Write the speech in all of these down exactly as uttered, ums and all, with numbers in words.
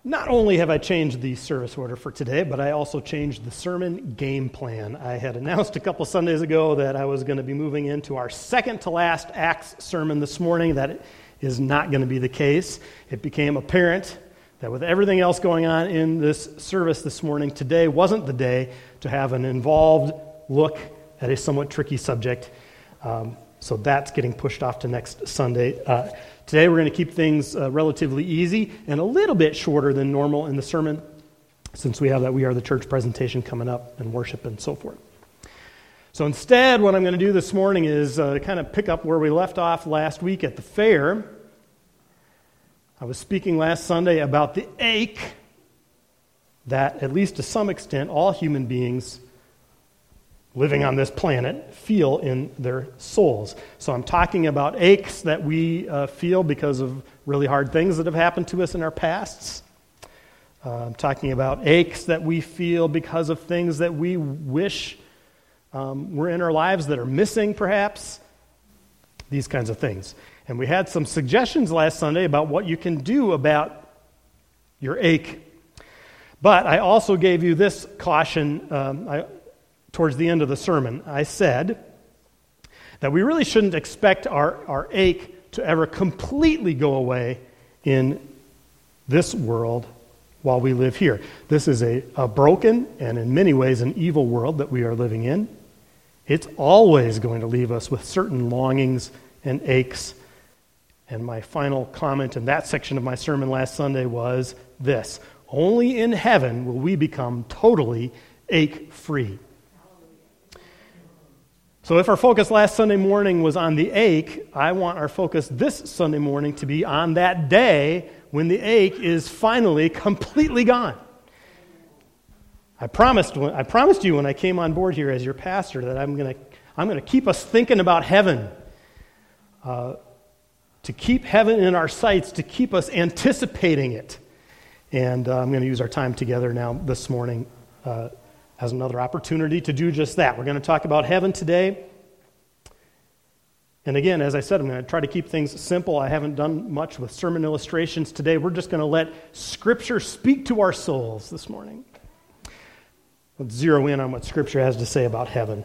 Not only have I changed the service order for today, but I also changed the sermon game plan. I had announced a couple Sundays ago that I was going to be moving into our second to last Acts sermon this morning. That is not going to be the case. It became apparent that with everything else going on in this service this morning, today wasn't the day to have an involved look at a somewhat tricky subject. Um, so that's getting pushed off to next Sunday. Uh, Today we're going to keep things uh, relatively easy and a little bit shorter than normal in the sermon, since we have that We Are the Church presentation coming up and worship and so forth. So instead, what I'm going to do this morning is uh, kind of pick up where we left off last week at the fair. I was speaking last Sunday about the ache that, at least to some extent, all human beings living on this planet feel in their souls. So I'm talking about aches that we uh, feel because of really hard things that have happened to us in our pasts. Uh, I'm talking about aches that we feel because of things that we wish um, were in our lives that are missing, perhaps. These kinds of things. And we had some suggestions last Sunday about what you can do about your ache. But I also gave you this caution. Um, I Towards the end of the sermon, I said that we really shouldn't expect our, our ache to ever completely go away in this world while we live here. This is a, a broken and in many ways an evil world that we are living in. It's always going to leave us with certain longings and aches. And my final comment in that section of my sermon last Sunday was this: only in heaven will we become totally ache-free. So if our focus last Sunday morning was on the ache, I want our focus this Sunday morning to be on that day when the ache is finally completely gone. I promised I promised you when I came on board here as your pastor that I'm going to I'm going to keep us thinking about heaven, uh, to keep heaven in our sights, to keep us anticipating it. And uh, I'm going to use our time together now this morning uh, as another opportunity to do just that. We're going to talk about heaven today. And again, as I said, I'm going to try to keep things simple. I haven't done much with sermon illustrations today. We're just going to let Scripture speak to our souls this morning. Let's zero in on what Scripture has to say about heaven.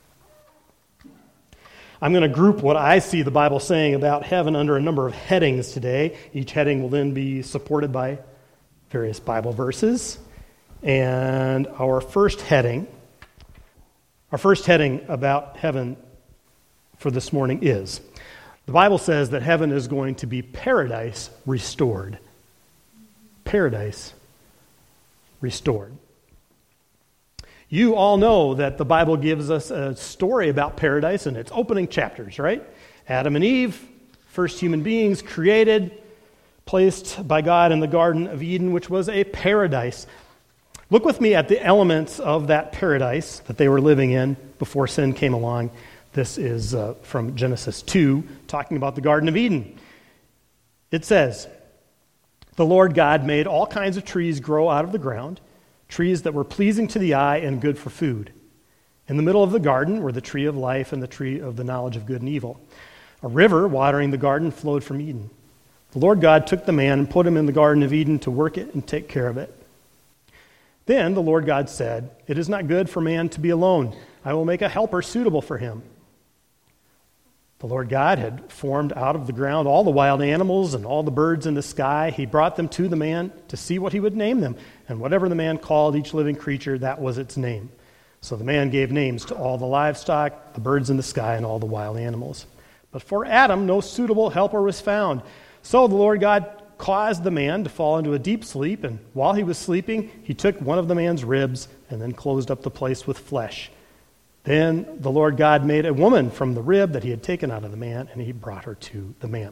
I'm going to group what I see the Bible saying about heaven under a number of headings today. Each heading will then be supported by various Bible verses. And our first heading, our first heading about heaven for this morning is, the Bible says that heaven is going to be paradise restored. Paradise restored. You all know that the Bible gives us a story about paradise in its opening chapters, right? Adam and Eve, first human beings created, placed by God in the Garden of Eden, which was a paradise. Look with me at the elements of that paradise that they were living in before sin came along. This is uh, from Genesis two, talking about the Garden of Eden. It says, "The Lord God made all kinds of trees grow out of the ground, trees that were pleasing to the eye and good for food. In the middle of the garden were the tree of life and the tree of the knowledge of good and evil. A river watering the garden flowed from Eden. The Lord God took the man and put him in the Garden of Eden to work it and take care of it. Then the Lord God said, 'It is not good for man to be alone. I will make a helper suitable for him.' The Lord God had formed out of the ground all the wild animals and all the birds in the sky. He brought them to the man to see what he would name them. And whatever the man called each living creature, that was its name. So the man gave names to all the livestock, the birds in the sky, and all the wild animals. But for Adam, no suitable helper was found. So the Lord God caused the man to fall into a deep sleep, and while he was sleeping, he took one of the man's ribs and then closed up the place with flesh. Then the Lord God made a woman from the rib that he had taken out of the man, and he brought her to the man."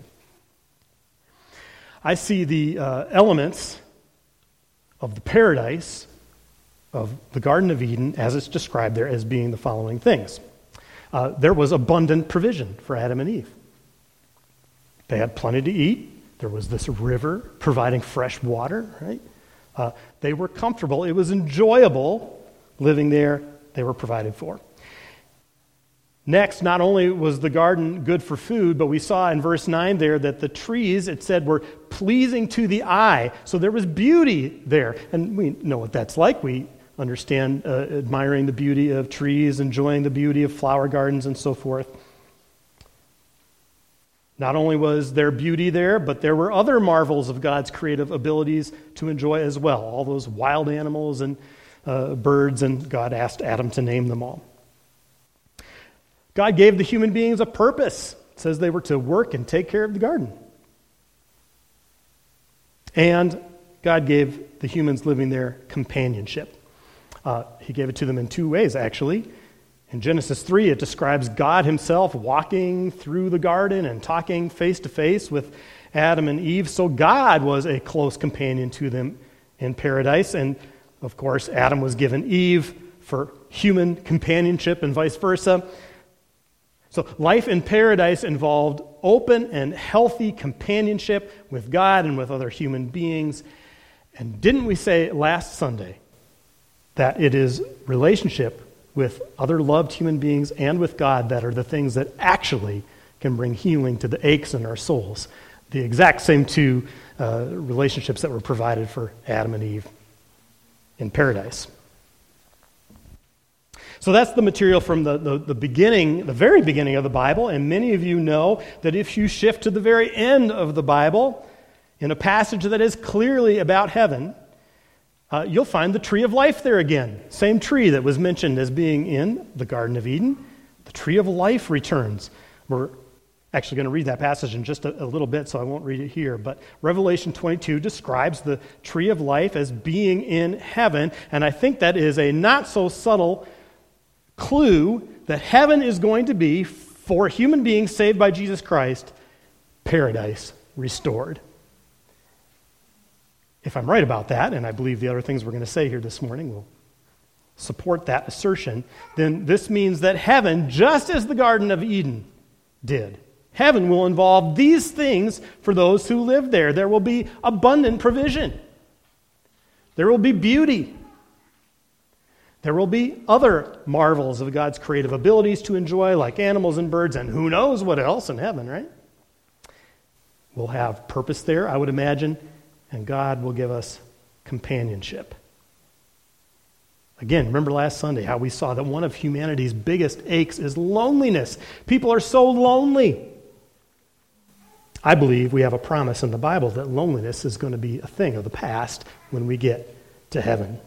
I see the uh, elements of the paradise of the Garden of Eden, as it's described there, as being the following things. Uh, there was abundant provision for Adam and Eve. They had plenty to eat. There was this river providing fresh water, right? Uh, they were comfortable. It was enjoyable living there. They were provided for. Next, not only was the garden good for food, but we saw in verse nine there that the trees, it said, were pleasing to the eye. So there was beauty there. And we know what that's like. We understand uh, admiring the beauty of trees, enjoying the beauty of flower gardens, and so forth. Not only was there beauty there, but there were other marvels of God's creative abilities to enjoy as well. All those wild animals and uh, birds, and God asked Adam to name them all. God gave the human beings a purpose. It says they were to work and take care of the garden. And God gave the humans living there companionship. Uh, he gave it to them in two ways, actually. In Genesis three, it describes God himself walking through the garden and talking face to face with Adam and Eve. So God was a close companion to them in paradise. And, of course, Adam was given Eve for human companionship and vice versa. So life in paradise involved open and healthy companionship with God and with other human beings. And didn't we say last Sunday that it is relationship with other loved human beings and with God that are the things that actually can bring healing to the aches in our souls? The exact same two uh, relationships that were provided for Adam and Eve in paradise. So that's the material from the, the, the beginning, the very beginning of the Bible, and many of you know that if you shift to the very end of the Bible, in a passage that is clearly about heaven, uh, you'll find the tree of life there again. Same tree that was mentioned as being in the Garden of Eden. The tree of life returns. We're actually going to read that passage in just a, a little bit, so I won't read it here. But Revelation twenty-two describes the tree of life as being in heaven, and I think that is a not so subtle clue that heaven is going to be, for human beings saved by Jesus Christ, paradise restored. If I'm right about that, and I believe the other things we're going to say here this morning will support that assertion, then this means that heaven, just as the Garden of Eden did, heaven will involve these things for those who live there. There will be abundant provision. There will be beauty. There will be other marvels of God's creative abilities to enjoy, like animals and birds, and who knows what else in heaven, right? We'll have purpose there, I would imagine, and God will give us companionship. Again, remember last Sunday how we saw that one of humanity's biggest aches is loneliness. People are so lonely. I believe we have a promise in the Bible that loneliness is going to be a thing of the past when we get to heaven.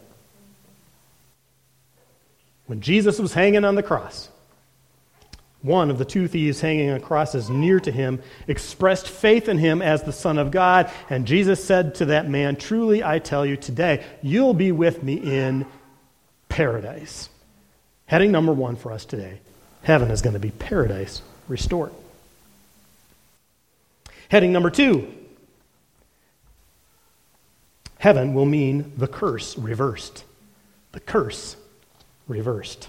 When Jesus was hanging on the cross, one of the two thieves hanging on crosses near to him expressed faith in him as the Son of God, and Jesus said to that man, "Truly I tell you today, you'll be with me in paradise." Heading number one for us today, heaven is going to be paradise restored. Heading number two, heaven will mean the curse reversed. The curse reversed.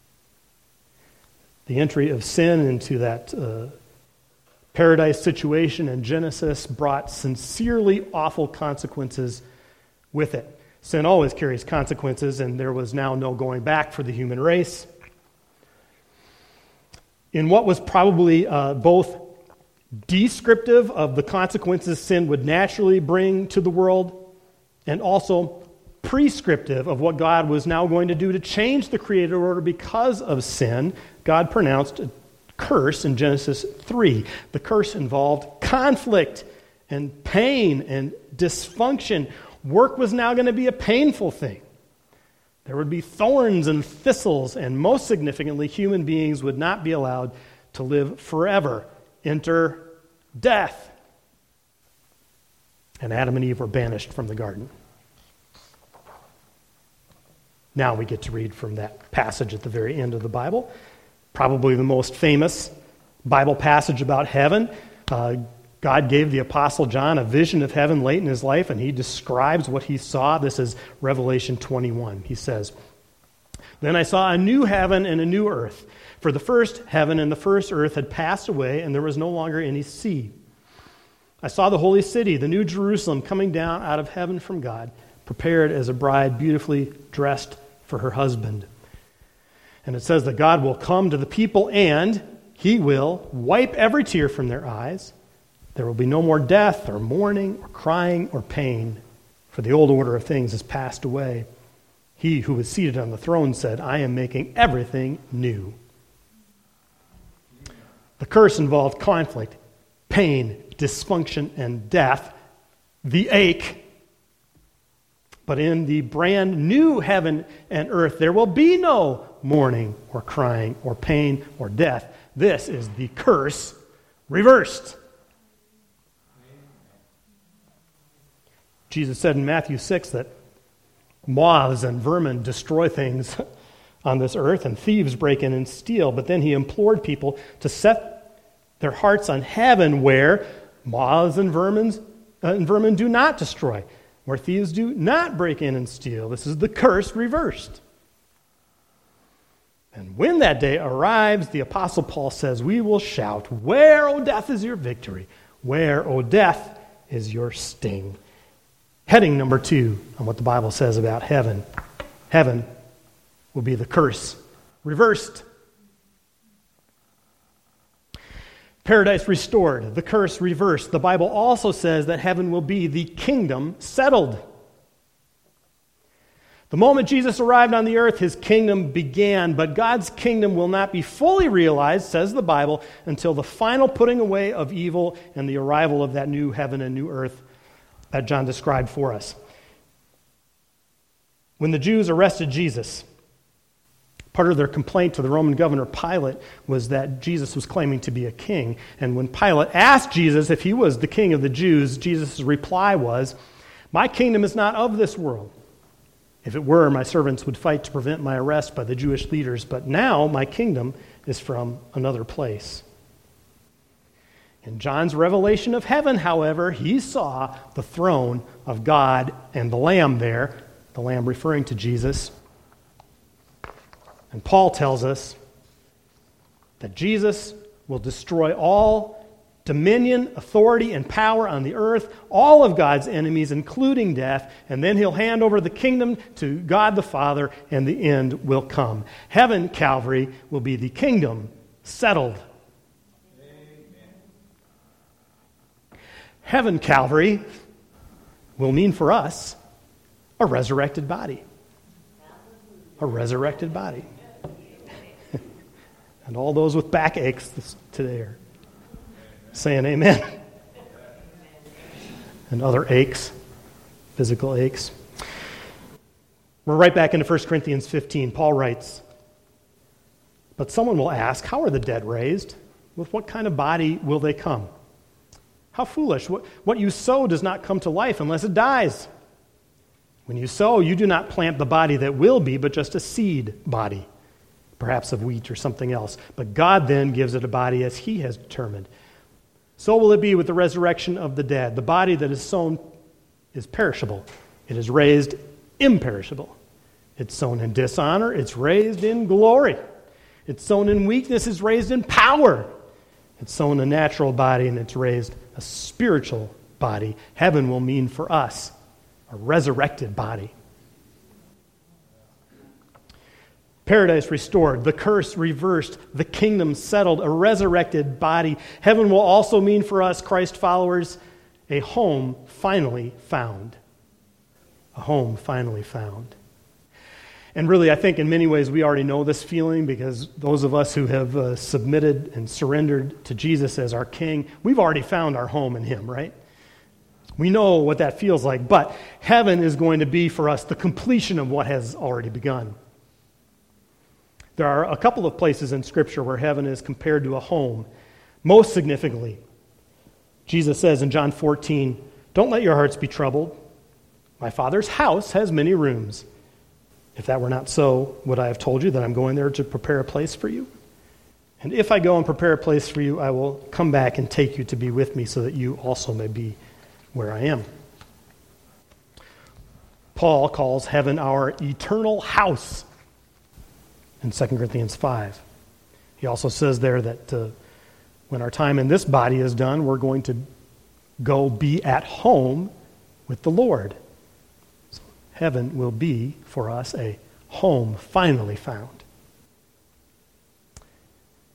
The entry of sin into that uh, paradise situation in Genesis brought sincerely awful consequences with it. Sin always carries consequences, and there was now no going back for the human race. In what was probably uh, both descriptive of the consequences sin would naturally bring to the world, and also prescriptive of what God was now going to do to change the created order because of sin, God pronounced a curse in Genesis three. The curse involved conflict and pain and dysfunction. Work was now going to be a painful thing. There would be thorns and thistles, and most significantly, human beings would not be allowed to live forever. Enter death. And Adam and Eve were banished from the garden. Now we get to read from that passage at the very end of the Bible, probably the most famous Bible passage about heaven. Uh, God gave the Apostle John a vision of heaven late in his life, and he describes what he saw. This is Revelation twenty-one. He says, "Then I saw a new heaven and a new earth, for the first heaven and the first earth had passed away, and there was no longer any sea. I saw the holy city, the new Jerusalem, coming down out of heaven from God, prepared as a bride beautifully dressed for her husband. And it says that God will come to the people and he will wipe every tear from their eyes. There will be no more death or mourning or crying or pain, for the old order of things has passed away. He who was seated on the throne said, I am making everything new. The curse involved conflict, pain, dysfunction, and death, the ache. But in the brand new heaven and earth, there will be no mourning or crying or pain or death. This is the curse reversed. Jesus said in Matthew six that moths and vermin destroy things on this earth, and thieves break in and steal. But then he implored people to set their hearts on heaven, where moths and vermin, uh, and vermin do not destroy, where thieves do not break in and steal. This is the curse reversed. And when that day arrives, the Apostle Paul says, we will shout, where, O death, is your victory? Where, O death, is your sting? Heading number two on what the Bible says about heaven. Heaven will be the curse reversed. Paradise restored, the curse reversed. The Bible also says that heaven will be the kingdom settled. The moment Jesus arrived on the earth, his kingdom began, but God's kingdom will not be fully realized, says the Bible, until the final putting away of evil and the arrival of that new heaven and new earth that John described for us. When the Jews arrested Jesus, part of their complaint to the Roman governor Pilate was that Jesus was claiming to be a king. And when Pilate asked Jesus if he was the king of the Jews, Jesus' reply was, my kingdom is not of this world. If it were, my servants would fight to prevent my arrest by the Jewish leaders, but now my kingdom is from another place. In John's revelation of heaven, however, he saw the throne of God and the Lamb there, the Lamb referring to Jesus. And Paul tells us that Jesus will destroy all dominion, authority, and power on the earth, all of God's enemies, including death, and then he'll hand over the kingdom to God the Father, and the end will come. Heaven, Calvary, will be the kingdom settled. Amen. Heaven, Calvary, will mean for us a resurrected body. A resurrected body. And all those with backaches today are saying amen. And other aches, physical aches. We're right back into First Corinthians fifteen. Paul writes, but someone will ask, how are the dead raised? With what kind of body will they come? How foolish. What, what you sow does not come to life unless it dies. When you sow, you do not plant the body that will be, but just a seed body, perhaps of wheat or something else. But God then gives it a body as he has determined. So will it be with the resurrection of the dead. The body that is sown is perishable. It is raised imperishable. It's sown in dishonor. It's raised in glory. It's sown in weakness. It's raised in power. It's sown a natural body, and it's raised a spiritual body. Heaven will mean for us a resurrected body. Paradise restored, the curse reversed, the kingdom settled, a resurrected body. Heaven will also mean for us, Christ followers, a home finally found. A home finally found. And really, I think in many ways we already know this feeling, because those of us who have uh, submitted and surrendered to Jesus as our King, we've already found our home in him, right? We know what that feels like, but heaven is going to be for us the completion of what has already begun. There are a couple of places in Scripture where heaven is compared to a home. Most significantly, Jesus says in John fourteen, don't let your hearts be troubled. My Father's house has many rooms. If that were not so, would I have told you that I'm going there to prepare a place for you? And if I go and prepare a place for you, I will come back and take you to be with me, so that you also may be where I am. Paul calls heaven our eternal house in Second Corinthians five. He also says there that uh, when our time in this body is done, we're going to go be at home with the Lord. So heaven will be for us a home finally found.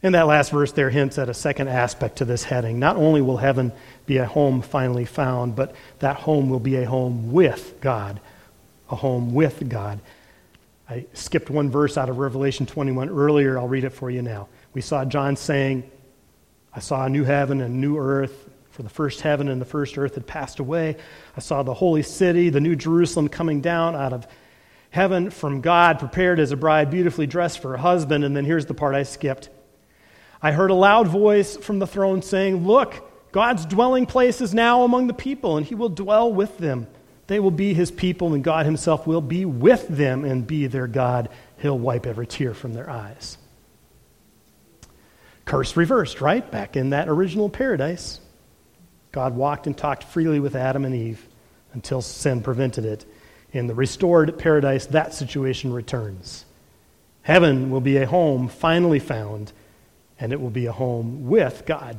And that last verse there hints at a second aspect to this heading. Not only will heaven be a home finally found, but that home will be a home with God. A home with God. I skipped one verse out of Revelation twenty-one earlier. I'll read it for you now. We saw John saying, I saw a new heaven and a new earth, for the first heaven and the first earth had passed away. I saw the holy city, the new Jerusalem, coming down out of heaven from God, prepared as a bride, beautifully dressed for her husband. And then here's the part I skipped. I heard a loud voice from the throne saying, look, God's dwelling place is now among the people, and he will dwell with them. They will be his people, and God himself will be with them and be their God. He'll wipe every tear from their eyes. Curse reversed, right? Back in that original paradise. God walked and talked freely with Adam and Eve until sin prevented it. In the restored paradise, that situation returns. Heaven will be a home finally found, and it will be a home with God.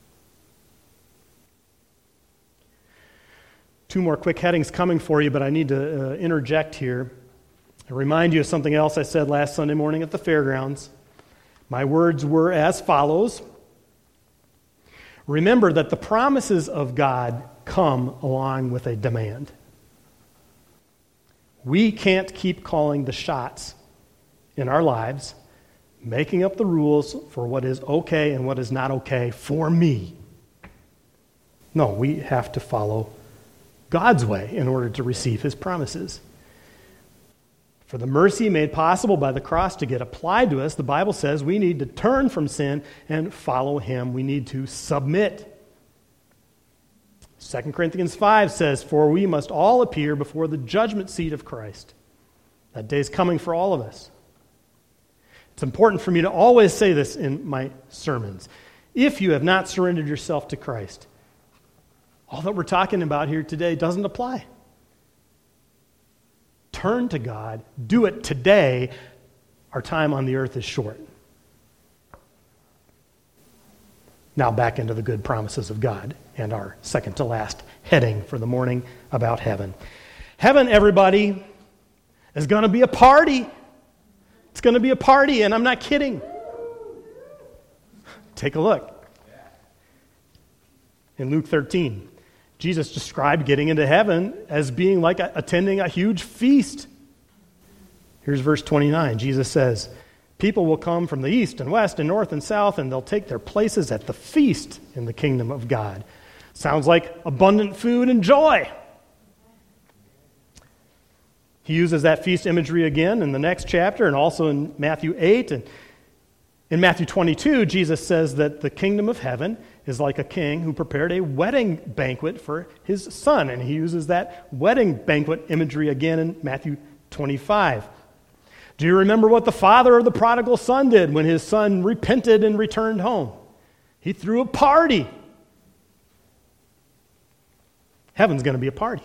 Two more quick headings coming for you, but I need to uh, interject here and remind you of something else I said last Sunday morning at the fairgrounds. My words were as follows. Remember that the promises of God come along with a demand. We can't keep calling the shots in our lives, making up the rules for what is okay and what is not okay for me. No, we have to follow God's way in order to receive his promises. For the mercy made possible by the cross to get applied to us, the Bible says we need to turn from sin and follow him. We need to submit. Second Corinthians five says, for we must all appear before the judgment seat of Christ. That day is coming for all of us. It's important for me to always say this in my sermons. If you have not surrendered yourself to Christ, all that we're talking about here today doesn't apply. Turn to God. Do it today. Our time on the earth is short. Now back into the good promises of God and our second to last heading for the morning about heaven. Heaven, everybody, is going to be a party. It's going to be a party, and I'm not kidding. Take a look. In Luke thirteen, Jesus described getting into heaven as being like a, attending a huge feast. Here's verse twenty-nine. Jesus says, people will come from the east and west and north and south, and they'll take their places at the feast in the kingdom of God. Sounds like abundant food and joy. He uses that feast imagery again in the next chapter and also in Matthew eight. And in Matthew twenty-two, Jesus says that the kingdom of heaven is like a king who prepared a wedding banquet for his son. And he uses that wedding banquet imagery again in Matthew twenty-five. Do you remember what the father of the prodigal son did when his son repented and returned home? He threw a party. Heaven's going to be a party.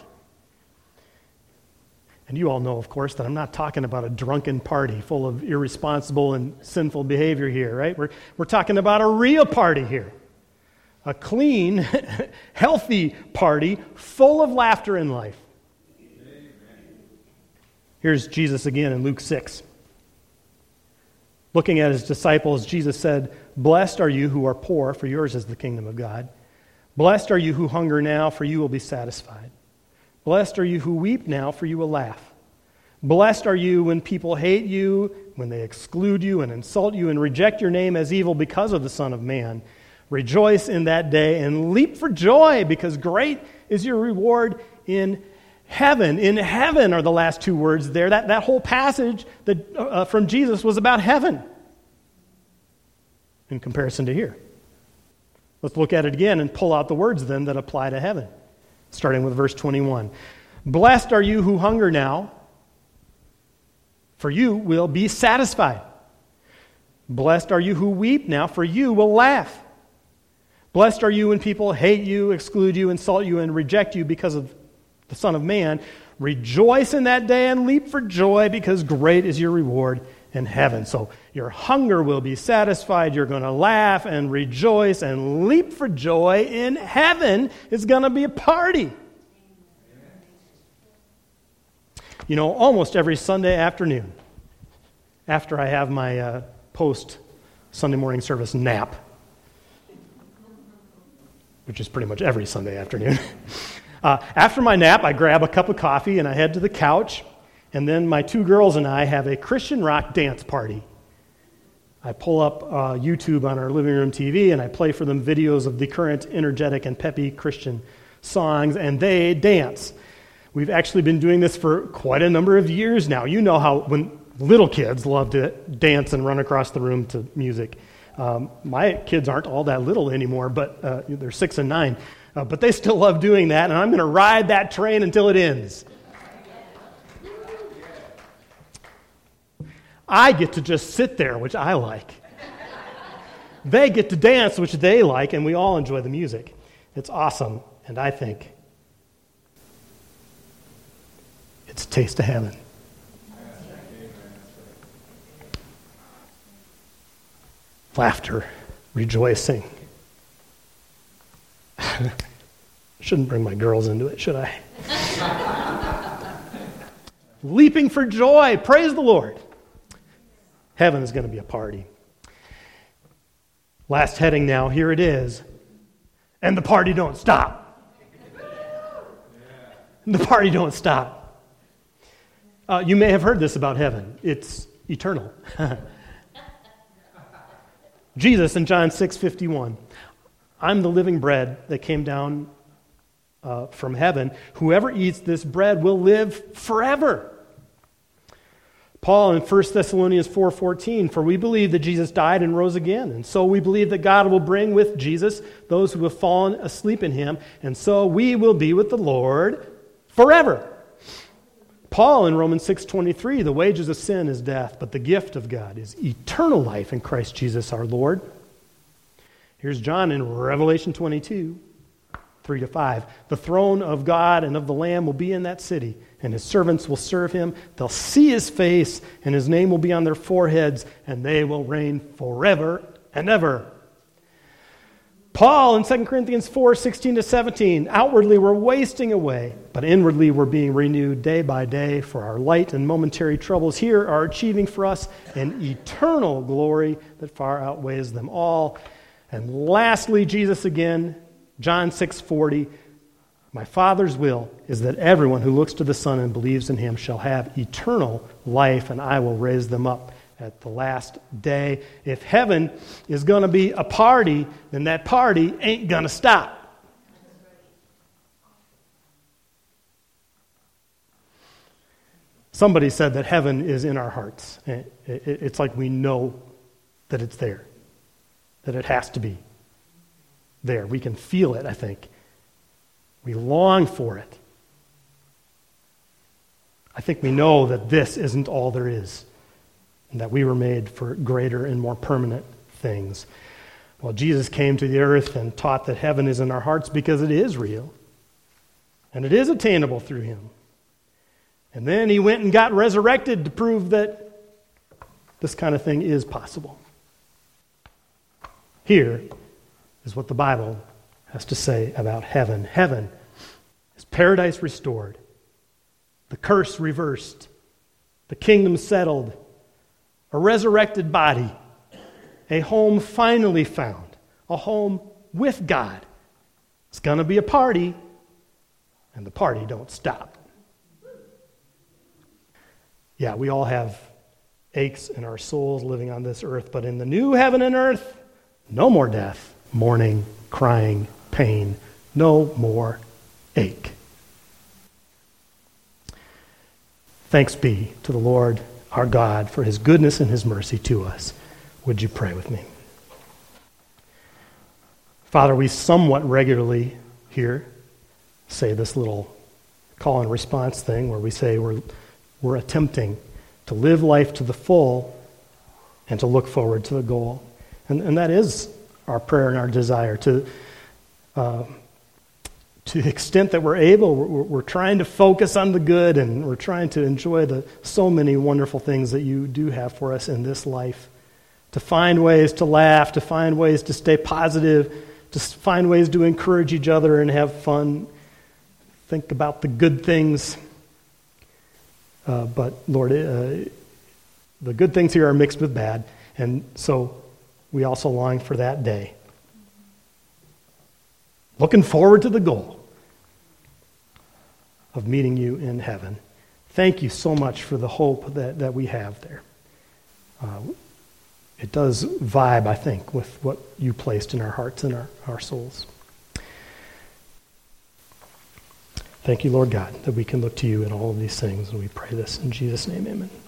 And you all know, of course, that I'm not talking about a drunken party full of irresponsible and sinful behavior here, right? We're, we're talking about a real party here. A clean, healthy party full of laughter and life. Here's Jesus again in Luke six. Looking at his disciples, Jesus said, blessed are you who are poor, for yours is the kingdom of God. Blessed are you who hunger now, for you will be satisfied. Blessed are you who weep now, for you will laugh. Blessed are you when people hate you, when they exclude you and insult you and reject your name as evil because of the Son of Man. Rejoice in that day and leap for joy, because great is your reward in heaven. In heaven are the last two words there. That, that whole passage that, uh, from Jesus was about heaven in comparison to here. Let's look at it again and pull out the words then that apply to heaven, starting with verse twenty-one. Blessed are you who hunger now, for you will be satisfied. Blessed are you who weep now, for you will laugh. Blessed are you when people hate you, exclude you, insult you, and reject you because of the Son of Man. Rejoice in that day and leap for joy, because great is your reward in heaven. So your hunger will be satisfied. You're going to laugh and rejoice and leap for joy in heaven. It's going to be a party. You know, almost every Sunday afternoon, after I have my uh, post Sunday morning service nap, which is pretty much every Sunday afternoon. uh, after my nap, I grab a cup of coffee and I head to the couch, and then my two girls and I have a Christian rock dance party. I pull up uh, YouTube on our living room T V and I play for them videos of the current energetic and peppy Christian songs, and they dance. We've actually been doing this for quite a number of years now. You know how when little kids love to dance and run across the room to music. Um, my kids aren't all that little anymore, but uh, they're six and nine. Uh, but they still love doing that, and I'm going to ride that train until it ends. I get to just sit there, which I like. They get to dance, which they like, and we all enjoy the music. It's awesome, and I think it's a taste of heaven. Laughter, rejoicing. Shouldn't bring my girls into it, should I? Leaping for joy, praise the Lord. Heaven is going to be a party. Last heading now, here it is. And the party don't stop. And the party don't stop. Uh, you may have heard this about heaven. It's eternal. Jesus in John six fifty-one, I'm the living bread that came down uh, from heaven. Whoever eats this bread will live forever. Paul in First Thessalonians four fourteen, for we believe that Jesus died and rose again, and so we believe that God will bring with Jesus those who have fallen asleep in him, and so we will be with the Lord forever. Paul in Romans six twenty-three, the wages of sin is death, but the gift of God is eternal life in Christ Jesus our Lord. Here's John in Revelation twenty-two, three to five. The throne of God and of the Lamb will be in that city, and his servants will serve him. They'll see his face, and his name will be on their foreheads, and they will reign forever and ever. Paul in Second Corinthians four sixteen to seventeen, outwardly we're wasting away, but inwardly we're being renewed day by day, for our light and momentary troubles here are achieving for us an eternal glory that far outweighs them all. And lastly, Jesus again, John six forty, my Father's will is that everyone who looks to the Son and believes in him shall have eternal life, and I will raise them up at the last day. If heaven is going to be a party, then that party ain't going to stop. Somebody said that heaven is in our hearts. It's like we know that it's there, that it has to be there. We can feel it, I think. We long for it. I think we know that this isn't all there is, and that we were made for greater and more permanent things. Well, Jesus came to the earth and taught that heaven is in our hearts because it is real, and it is attainable through him. And then he went and got resurrected to prove that this kind of thing is possible. Here is what the Bible has to say about heaven. Heaven is paradise restored, the curse reversed, the kingdom settled, a resurrected body, a home finally found, a home with God. It's going to be a party, and the party don't stop. Yeah, we all have aches in our souls living on this earth, but in the new heaven and earth, no more death, mourning, crying, pain, no more ache. Thanks be to the Lord our God for his goodness and his mercy to us. Would you pray with me? Father, we somewhat regularly here say this little call and response thing where we say we're, we're attempting to live life to the full and to look forward to the goal. And, and that is our prayer and our desire to, uh, to the extent that we're able, we're, we're trying to focus on the good, and we're trying to enjoy the so many wonderful things that you do have for us in this life. To find ways to laugh, to find ways to stay positive, to find ways to encourage each other and have fun. Think about the good things. Uh, but Lord, uh, the good things here are mixed with bad. And so we also long for that day. Looking forward to the goal of meeting you in heaven. Thank you so much for the hope that, that we have there. Uh, it does vibe, I think, with what you placed in our hearts and our, our souls. Thank you, Lord God, that we can look to you in all of these things, and we pray this in Jesus' name, amen.